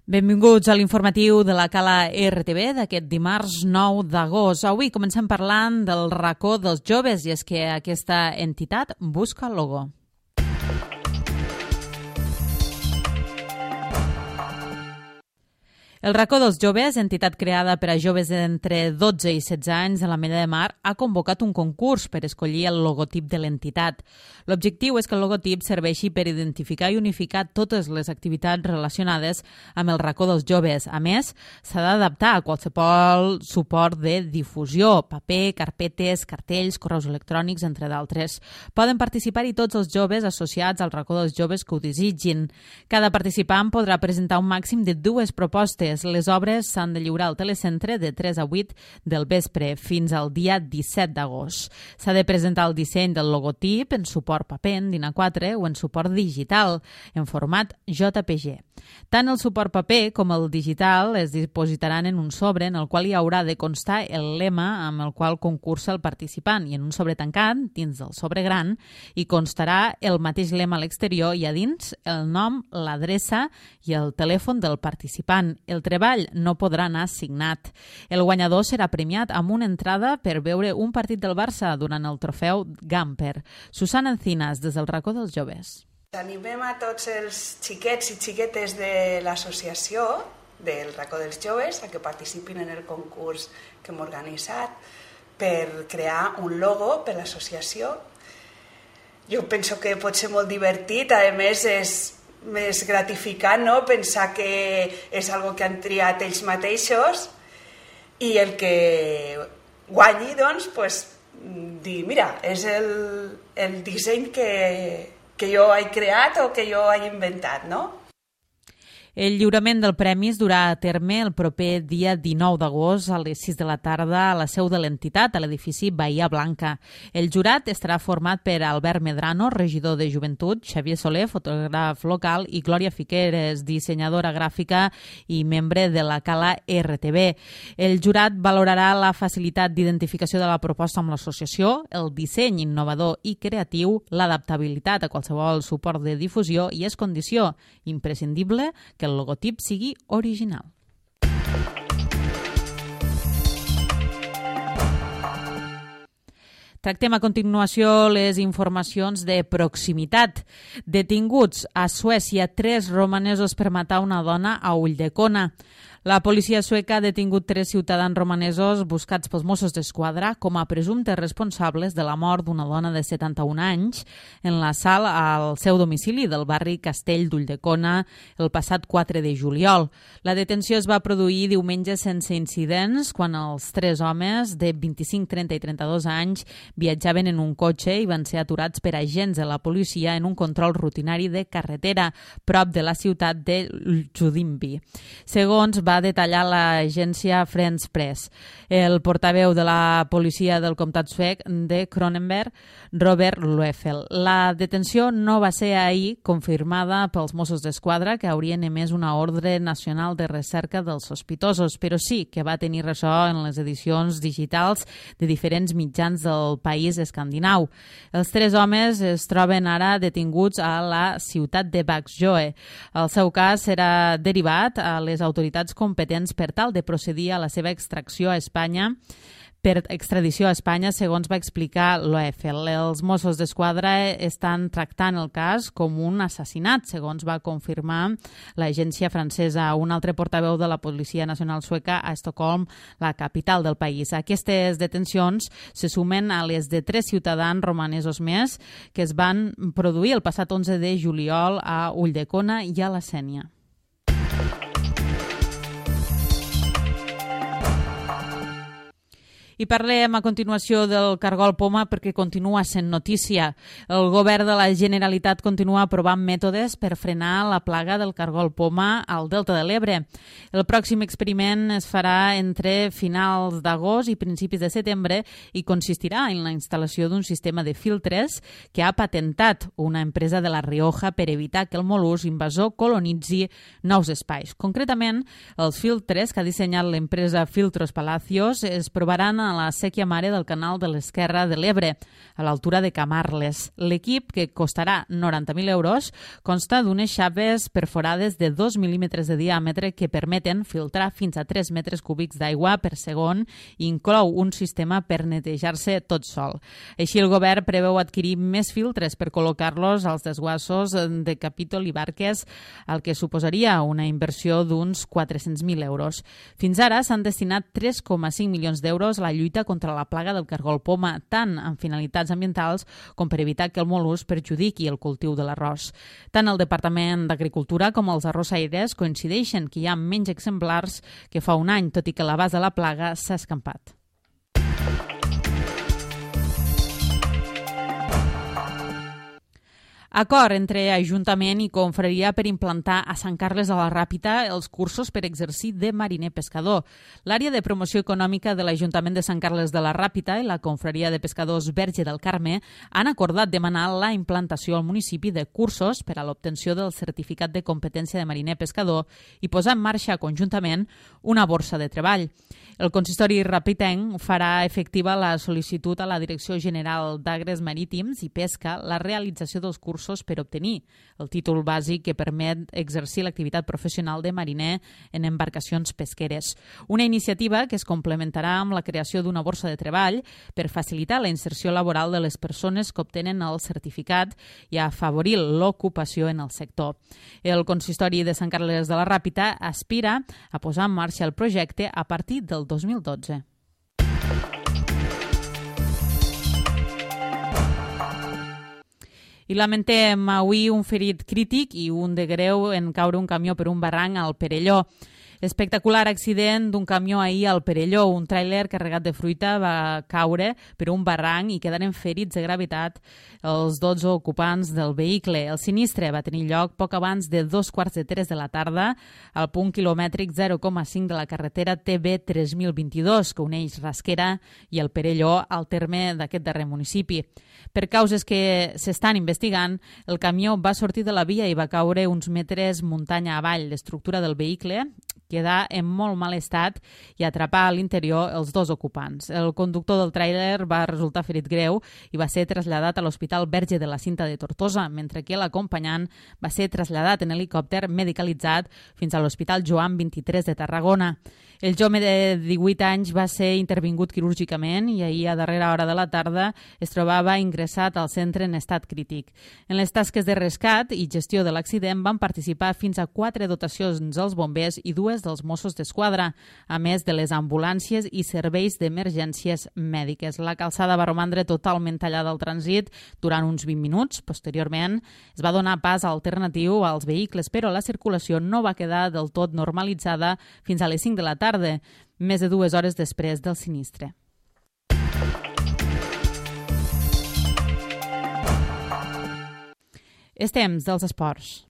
Benvinguts a l'informatiu de la Cala RTV d'aquest dimarts 9 d'agost. Avui comencem parlant del racó dels joves i és que aquesta entitat busca el logo. El racó dels joves, entitat creada per a joves d'entre 12 i 16 anys de l'Ametlla de Mar, ha convocat un concurs per escollir el logotip de l'entitat. L'objectiu és que el logotip serveixi per identificar i unificar totes les activitats relacionades amb el racó dels joves. A més, s'ha d'adaptar a qualsevol suport de difusió, paper, carpetes, cartells, correus electrònics, entre d'altres. Poden participar-hi tots els joves associats al racó dels joves que ho desitgin. Cada participant podrà presentar un màxim de 2 propostes. Les obres s'han de lliurar al telecentre de 3 a 8 del vespre fins al dia 17 d'agost. S'ha de presentar el disseny del logotip en suport paper, en DIN A4 o en suport digital, en format JPG. Tant el suport paper com el digital es dipositaran en un sobre en el qual hi haurà de constar el lema amb el qual concursa el participant i en un sobre tancat, dins del sobre gran, hi constarà el mateix lema a l'exterior i a dins el nom, l'adreça i el telèfon del participant. El treball no podrà anar signat. El guanyador serà premiat amb una entrada per veure un partit del Barça durant el trofeu Gamper. Susana Encinas, des del racó dels joves. Animem a tots els xiquets i xiquetes de l'associació del racó dels joves a que participin en el concurs que hem organitzat per crear un logo per l'associació. Jo penso que pot ser molt divertit, a més és més gratificant, no? Pensar que és algo que han triat ells mateixos i el que guanyi, doncs, dir, mira, és el disseny que jo he creat o que jo he inventat, no? El lliurament del premi es durà a terme el proper dia 19 d'agost a les 6 de la tarda a la seu de l'entitat, a l'edifici Bahia Blanca. El jurat estarà format per Albert Medrano, regidor de Joventut, Xavier Soler, fotògraf local, i Glòria Fiqueres, dissenyadora gràfica i membre de la Cala RTV. El jurat valorarà la facilitat d'identificació de la proposta amb l'associació, el disseny innovador i creatiu, l'adaptabilitat a qualsevol suport de difusió i és condició imprescindible que el logotip sigui original. Tractem a continuació les informacions de proximitat. Detinguts a Suècia 3 romanesos per matar una dona a Ulldecona. La policia sueca ha detingut 3 ciutadans romanesos buscats pels Mossos d'Esquadra com a presumptes responsables de la mort d'una dona de 71 anys en l'assalt al seu domicili del barri Castell d'Ulldecona el passat 4 de juliol. La detenció es va produir diumenge sense incidents quan els 3 homes de 25, 30 i 32 anys viatjaven en un cotxe i van ser aturats per agents de la policia en un control rutinari de carretera prop de la ciutat de Ljudimby. Segons va detallar l'agència France Press. El portaveu de la policia del comtat suec de Kronenberg, Robert Loeffel. La detenció no va ser ahir confirmada pels Mossos d'Esquadra, que haurien emès una ordre nacional de recerca dels sospitosos, però sí que va tenir ressò en les edicions digitals de diferents mitjans del país escandinau. Els 3 homes es troben ara detinguts a la ciutat de Vaxjøe. El seu cas serà derivat a les autoritats competents per tal de procedir a la seva extracció a Espanya per extradició a Espanya, segons va explicar l'OEFL. Els Mossos d'Esquadra estan tractant el cas com un assassinat, segons va confirmar l'agència francesa. Un altre portaveu de la Policia Nacional Sueca a Estocolm, la capital del país. Aquestes detencions se sumen a les de 3 ciutadans romanesos més que es van produir el passat 11 de juliol a Ulldecona i a la Sénia. I parlem a continuació del cargol poma perquè continua sent notícia. El govern de la Generalitat continua aprovant mètodes per frenar la plaga del cargol poma al Delta de l'Ebre. El pròxim experiment es farà entre finals d'agost i principis de setembre i consistirà en la instal·lació d'un sistema de filtres que ha patentat una empresa de La Rioja per evitar que el mol·lusc invasor colonitzi nous espais. Concretament, els filtres que ha dissenyat l'empresa Filtros Palacios es provaran a a la sèquia mare del canal de l'Esquerra de l'Ebre, a l'altura de Camarles. L'equip, que costarà 90.000 euros, consta d'unes xapes perforades de 2 mil·límetres de diàmetre que permeten filtrar fins a 3 metres cúbics d'aigua per segon i inclou un sistema per netejar-se tot sol. Així, el govern preveu adquirir més filtres per col·locar-los als desguassos de Capítol i Barques, el que suposaria una inversió d'uns 400.000 euros. Fins ara s'han destinat 3,5 milions d'euros a la lluita contra la plaga del cargol poma, tant amb finalitats ambientals com per evitar que el mol·lusc perjudiqui el cultiu de l'arròs. Tant el Departament d'Agricultura com els arrossaires coincideixen que hi ha menys exemplars que fa un any, tot i que l'abast de la plaga s'ha escampat. Acord entre Ajuntament i Confraria per implantar a Sant Carles de la Ràpita els cursos per exercir de mariner pescador. L'àrea de promoció econòmica de l'Ajuntament de Sant Carles de la Ràpita i la Confraria de Pescadors Verge del Carme han acordat demanar la implantació al municipi de cursos per a l'obtenció del certificat de competència de mariner pescador i posar en marxa conjuntament una borsa de treball. El consistori ràpitenc farà efectiva la sol·licitud a la Direcció General d'Agres Marítims i Pesca la realització dels cursos per obtenir el títol bàsic que permet exercir l'activitat professional de mariner en embarcacions pesqueres. Una iniciativa que es complementarà amb la creació d'una borsa de treball per facilitar la inserció laboral de les persones que obtenen el certificat i afavorir l'ocupació en el sector. El consistori de Sant Carles de la Ràpita aspira a posar en marxa el projecte a partir del 2012. I lamentem avui un ferit crític i un de greu en caure un camió per un barranc al Perelló. Espectacular accident d'un camió ahir al Perelló. Un tràiler carregat de fruita va caure per un barranc i quedaren ferits de gravetat els 12 ocupants del vehicle. El sinistre va tenir lloc poc abans de 2:15 de la tarda al punt quilomètric 0,5 de la carretera TB 3022, que uneix Rasquera i el Perelló al terme d'aquest darrer municipi. Per causes que s'estan investigant, el camió va sortir de la via i va caure uns metres muntanya avall. L'estructura del vehicle quedar en molt mal estat i atrapar a l'interior els 2 ocupants. El conductor del tràiler va resultar ferit greu i va ser traslladat a l'Hospital Verge de la Cinta de Tortosa, mentre que l'acompanyant va ser traslladat en helicòpter medicalitzat fins a l'Hospital Joan 23 de Tarragona. El jove de 18 anys va ser intervingut quirúrgicament i ahir a darrera hora de la tarda es trobava ingressat al centre en estat crític. En les tasques de rescat i gestió de l'accident van participar fins a 4 dotacions dels bombers i 2 dels Mossos d'Esquadra, a més de les ambulàncies i serveis d'emergències mèdiques. La calçada va romandre totalment tallada al trànsit durant uns 20 minuts. Posteriorment, es va donar pas alternatiu als vehicles, però la circulació no va quedar del tot normalitzada fins a les 5 de la tarda, més de 2 hores després del sinistre. És temps dels esports.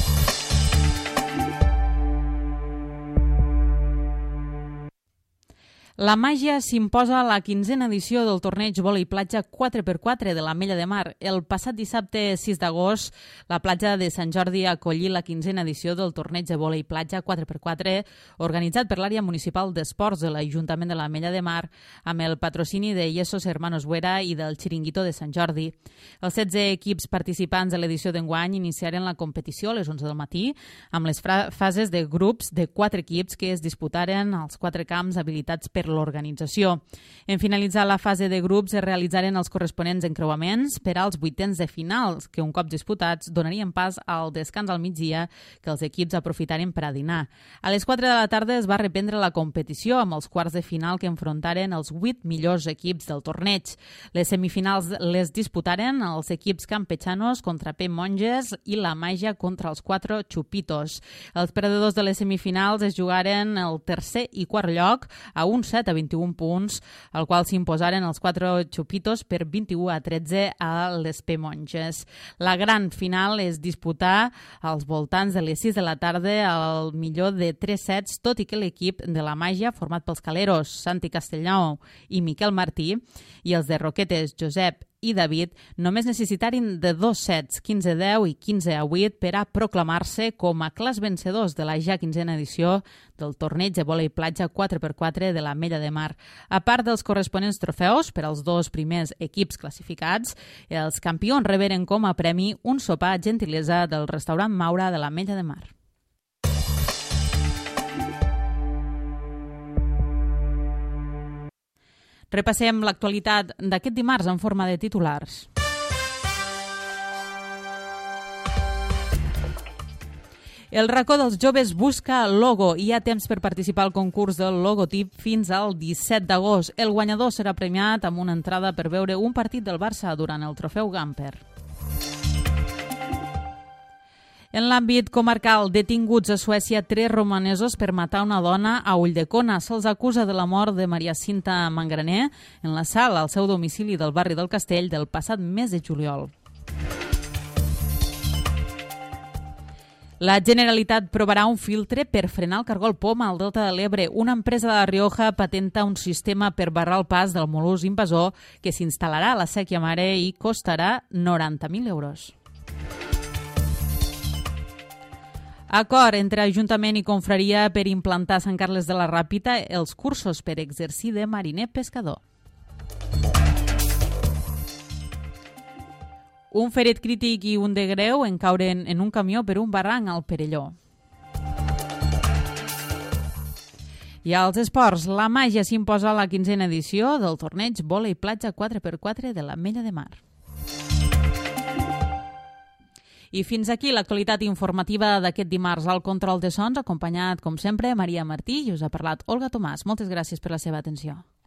La màgia s'imposa a la 15a edició del torneig vòlei platja 4x4 de l'Ametlla de Mar. El passat dissabte 6 d'agost, la platja de Sant Jordi acollí la 15a edició del torneig de vòlei platja 4x4 organitzat per l'àrea municipal d'esports de l'Ajuntament de l'Ametlla de Mar amb el patrocini de Yesos Hermanos Buera i del Xiringuito de Sant Jordi. Els 16 equips participants de l'edició d'enguany iniciaren la competició a les 11 del matí amb les fases de grups de 4 equips que es disputaren als 4 camps habilitats per l'organització. En finalitzar la fase de grups es realitzaren els corresponents encreuaments per als 8ens de finals, que un cop disputats donarien pas al descans al migdia que els equips aprofitaren per a dinar. A les 4 de la tarda es va reprendre la competició amb els quarts de final que enfrontaren els 8 millors equips del torneig. Les semifinals les disputaren els equips campechanos contra P. Monges i la Màgia contra els 4 Chupitos. Els perdedors de les semifinals es jugaren el tercer i quart lloc a un 7-21 punts, al qual s'imposaren els 4 Chupitos per 21-13 a les P. Monges. La gran final es disputà als voltants de les 6 de la tarda al millor de 3 sets, tot i que l'equip de la Màgia, format pels caleros Santi Castellnou i Miquel Martí, i els de Roquetes Josep i David només necessitarien de 2 sets, 15-10 i 15-8, per a proclamar-se com a clars vencedors de la ja 15a edició del torneig de vòlei platja 4x4 de l'Ametlla de Mar. A part dels corresponents trofeus per als 2 primers equips classificats, els campions reberen com a premi un sopar gentilesa del restaurant Maura de l'Ametlla de Mar. Repassem l'actualitat d'aquest dimarts en forma de titulars. El racó dels joves busca logo i hi ha temps per participar al concurs del logotip fins al 17 d'agost. El guanyador serà premiat amb una entrada per veure un partit del Barça durant el trofeu Gamper. En l'àmbit comarcal, detinguts a Suècia 3 romanesos per matar una dona a Ulldecona. Se'ls acusa de la mort de Maria Cinta Mangraner en la sala al seu domicili del barri del Castell del passat mes de juliol. La Generalitat provarà un filtre per frenar el cargol poma al Delta de l'Ebre. Una empresa de La Rioja patenta un sistema per barrar el pas del molús invasor que s'instal·larà a la Sèquia Mare i costarà 90.000 euros. Acord entre Ajuntament i Confraria per implantar a Sant Carles de la Ràpita els cursos per exercir de mariner pescador. Un ferit crític i un de greu en caure en un camió per un barranc al Perelló. I als esports, la màgia s'imposa a la 15a edició del torneig vòlei platja 4x4 de l'Ametlla de Mar. I fins aquí l'actualitat informativa d'aquest dimarts. Al control de sons, acompanyat, com sempre, Maria Martí, i us ha parlat Olga Tomàs. Moltes gràcies per la seva atenció.